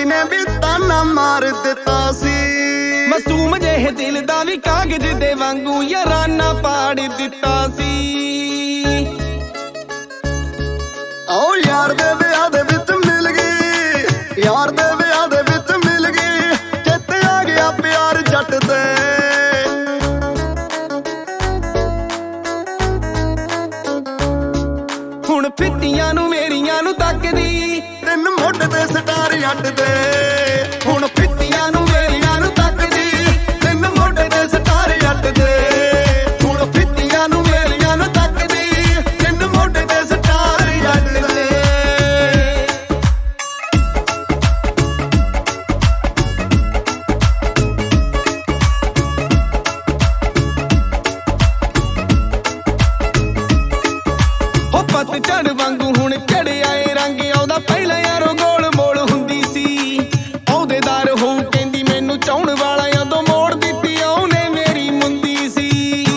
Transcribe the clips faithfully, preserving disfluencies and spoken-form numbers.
ਯਾਰੀ ਨੇ ਵੀ ਤਾਨਾ ਮਾਰ ਦਿੱਤਾ ਸੀ। ਮਾਸੂਮ ਜਿਹੇ ਦਿਲ ਦਾ ਵੀ ਕਾਗਜ਼ ਦੇ ਵਾਂਗੂ ਯਾਰਾਨਾ ਪਾੜ ਦਿੱਤਾ ਸੀ। ਓ ਯਾਰ ਦੇ ਵਿਆਹ ਦੇ ਵਿੱਚ ਮਿਲ ਗਈ, ਯਾਰ ਦੇ ਵਿਆਹ ਦੇ ਵਿੱਚ ਮਿਲ ਗਈ, ਚੇਤੇ ਆ ਗਿਆ ਪਿਆਰ ਜੱਟ ਤੇ। ਹੁਣ ਫਿੱਟੀਆਂ ਨੂੰ ਮੇਰੀਆਂ ਨੂੰ ਤੱਕਦੀ, ਤਿੰਨ ਮੋਢੇ ਤੇ ਸਟਾਰ ਜੱਟ ਦੇ। ਹੁਣ ਫਿੱਟੀਆਂ ਨੂੰ ਮੇਰੀਆਂ ਨੂੰ ਤੱਕਦੀ, ਤਿੰਨ ਮੋਢੇ ਤੇ ਸਟਾਰ ਜੱਟ ਦੇ। ਹੁਣ ਫਿੱਟੀਆਂ ਨੂੰ ਮੇਰੀਆਂ ਨੂੰ ਤੱਕਦੀ, ਤਿੰਨ ਮੋਢੇ ਤੇ ਸਟਾਰ ਜੱਟ ਦੇ। ਹੋ ਪਤਝੜ ਵਾਂਗੂ ਹੁਣ ਚੜਿਆ ਏ ਰੰਗ, ਆਉਂਦਾ ਪਹਿਲਾਂ ਯਾਰੋ ਗੋਲ ਮੋਲ ਹੁੰਦੀ ਸੀ। ਅਹੁਦੇਦਾਰ ਹੋਊ ਕਹਿੰਦੀ ਮੈਨੂੰ ਚਾਹੁਣ ਵਾਲਾ, ਉਦੋਂ ਮੋੜ ਦਿੱਤੀ ਉਹਨੇ ਮੇਰੀ ਮੁੰਦੀ ਸੀ।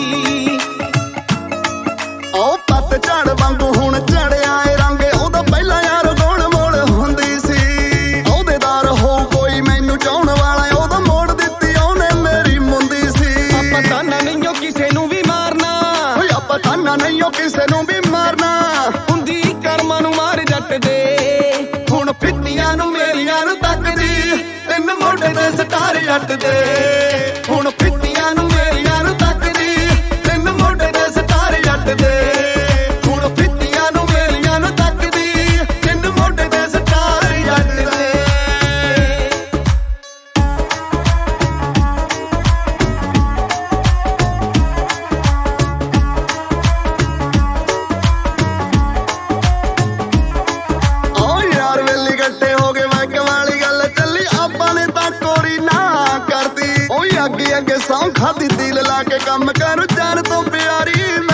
ਓ ਪਤਝੜ ਵਾਂਗੂ ਹੁਣ ਚੜਿਆ ਏ ਰੰਗ, ਉਹਦਾ ਪਹਿਲਾਂ ਯਾਰ ਗੋਲ ਮੋਲ ਹੁੰਦੀ ਸੀ। ਅਹੁਦੇਦਾਰ ਹੋਊ ਕੋਈ ਮੈਨੂੰ ਚਾਹੁਣ ਵਾਲਾ, ਉਦੋਂ ਮੋੜ ਦਿੱਤੀ ਉਹਨੇ ਮੇਰੀ ਮੁੰਦੀ ਸੀ। ਆਪਾਂ ਤਾਨਾ ਨਹੀਂਓ ਕਿਸੇ ਨੂੰ ਵੀ ਮਾਰਨਾ, ਓਏ ਆਪਾਂ ਤਾਨਾ ਨਹੀਂਓ ਕਿਸੇ ਨੂੰ ਵੀ ਮਾਰਨਾ, ਹੁੰਦੀ ਕਰਮਾਂ ਨੂੰ ਮਾਰ ਜੱਟ ਦੇ। ਹੁਣ ਫਿੱਟੀਆਂ ਨੂੰ ਮੇਰੀਆਂ ਨੂੰ ਤੱਕਦੀ, ਤਿੰਨ ਮੋਢੇ ਤੇ ਸਟਾਰ ਜੱਟ ਦੇ। ਹੁਣ ਫਿੱਟੀਆਂ ਨੂੰ ਮੇਰੀਆਂ ਨੂੰ ਤੱਕਦੀ, ਤਿੰਨ ਮੋਢੇ ਤੇ ਸਟਾਰ ਜੱਟ ਦੇ। ਹੁਣ ਫਿੱਟੀਆਂ ਨੂੰ ਮੇਰੀਆਂ ਨੂੰ ਤੱਕਦੀ, ਤਿੰਨ ਮੋਢੇ ਤੇ ਸਟਾਰ ਜੱਟ ਦੇ। ਓ ਯਾਰ ਵੇਲੀ ਇਕੱਠੇ ਹੋ ਗਏ ਵੈਗ ਵਾਲੀ ਗੱਲ ਚੱਲੀ, ਆਪਾਂ ਨੇ ਤਾਂ ਕੋਰੀ ਨਾ ਕਰਦੀ। ਓਏ ਅੱਗੇ ਅੱਗੇ ਸੌਂ ਖਾਦੀ ਦਿਲ ਲਾ ਕੇ ਕੰਮ ਕਰ, ਜਾਨ ਤੋਂ ਪਿਆਰੀ